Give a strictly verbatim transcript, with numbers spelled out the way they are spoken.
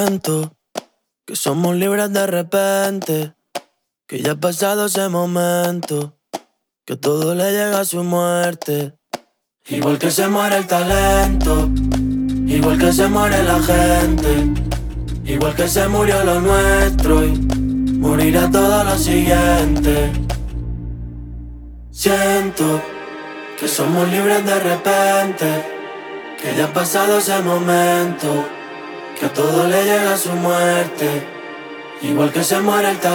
Siento que somos libres de repente, que ya ha pasado ese momento, que todo le llega a su muerte. Igual que se muere el talento, igual que se muere la gente, igual que se murió lo nuestro y morirá todo lo siguiente. Siento que somos libres de repente, que ya ha pasado ese momento, que a todo le llega su muerte, igual que se muere el talento.